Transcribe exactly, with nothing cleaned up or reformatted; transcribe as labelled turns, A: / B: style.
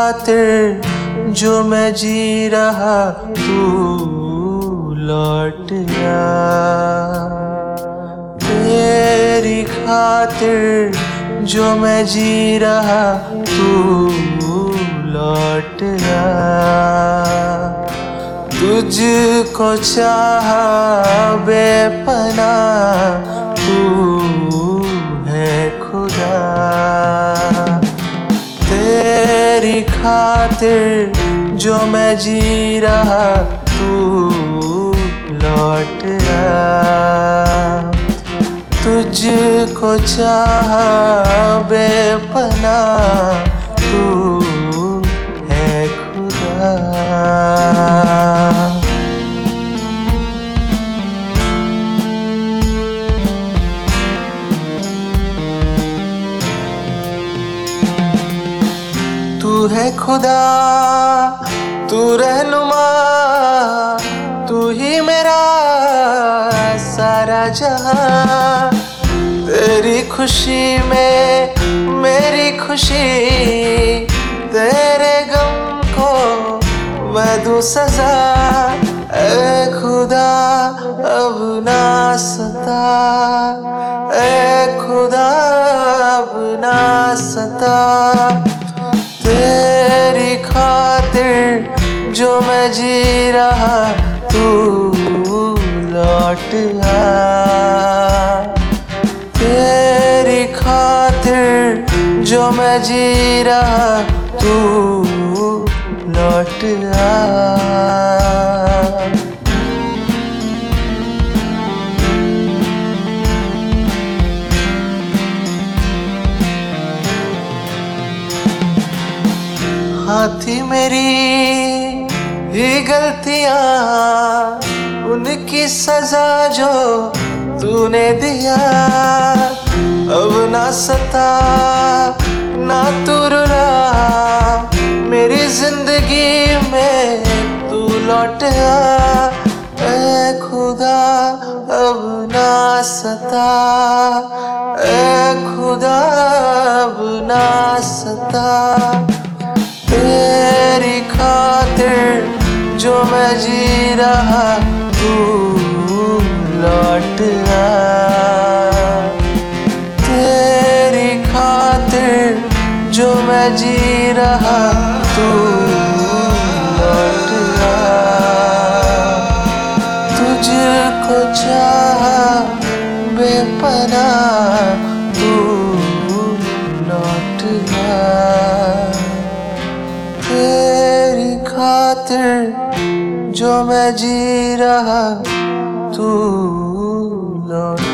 A: खातिर जो मैं जी रहा तू लौट आ। तेरी खातिर जो मैं जी रहा तू लौट आ। तुझको चाहा बेपनाह तू है खुदा। तेरी खातिर जो मैं जी रहा तू लौट आ। तुझको चाहा बेपनाह तू है खुदा। तू है खुदा, तू रहनुमा, तू ही मेरा सारा जहां। तेरी खुशी में मेरी खुशी, तेरे गम को मैं दूं सजा। ऐ खुदा अब ना सता, ऐ खुदा अब ना सता। तेरी खातिर जो मैं जी रहा तू लौट आ। तेरी खातिर जो मैं जी रहा तू लौट आ। हाँ थी मेरी ही गलतियाँ, उनकी सजा जो तूने दिया। अब ना सता ना तू रुला, मेरी जिंदगी में तू लौट आ। ऐ खुदा अब ना सता, ऐ खुदा अब ना सता। तेरी खातिर जो मैं जी रहा तू लौट आ। तेरी खातिर जो मैं जी रहा तू लौट आ। तुझको चाहा बेपनाह तू लौट आ। तेरी खातिर जो मैं जी रहा तू लौट